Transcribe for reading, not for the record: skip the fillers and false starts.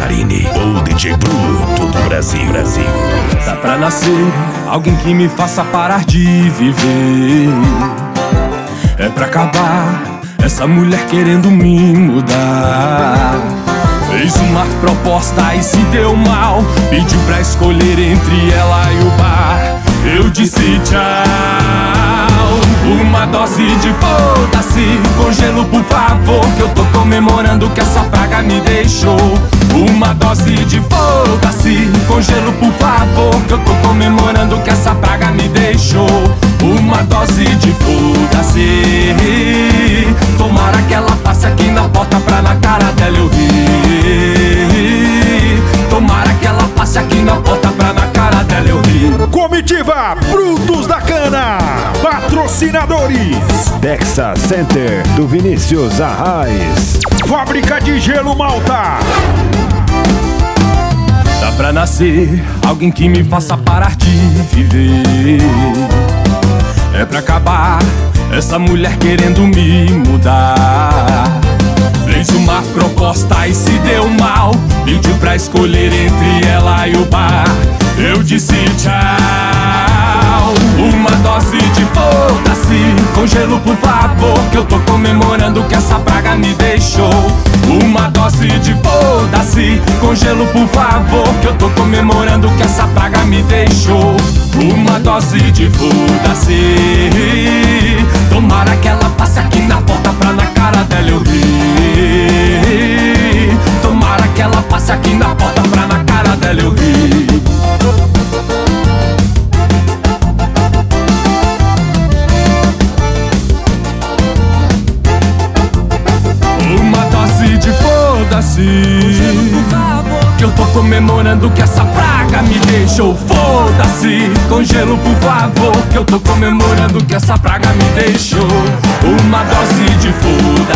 Lazzarini, o DJ bruto do Brasil. Dá pra nascer alguém que me faça parar de viver. É pra acabar essa mulher querendo me mudar. Fez uma proposta e se deu mal. Pediu pra escolher entre ela e o bar. Eu disse tchau. Uma dose de foda-se, com gelo por favor, que eu tô comemorando que essa praga me deixou. Uma dose de foda-se, com gelo por favor, que eu tô comemorando que essa praga me deixou. Uma dose de foda-se, tomara que ela passe aqui na porta pra na cara dela eu rir. Tomara que ela passe aqui na porta pra na cara dela eu rir. Comitiva Brutos da Cana, patrocinadores Texas Center do Vinícius Arraes, Fábrica de Gelo Malta. Dá pra nascer alguém que me faça parar de viver. É pra acabar essa mulher querendo me mudar. Fez uma proposta e se deu mal. Pediu pra escolher entre ela e o bar. Eu disse tchau. Uma dose de foda-se, com gelo por favor, que eu tô comemorando que essa praga me deixou. Uma dose de foda-se, com gelo por favor, que eu tô comemorando que essa praga me deixou. Uma dose de foda-se, tomara que ela passe aqui na porta pra na cara dela eu rir. Tomara que ela passe aqui na porta pra na cara dela eu rir. Uma dose de foda-se, que eu tô comemorando que essa praga me deixou. Foda-se, com gelo por favor, que eu tô comemorando que essa praga me deixou. Uma dose de foda-se.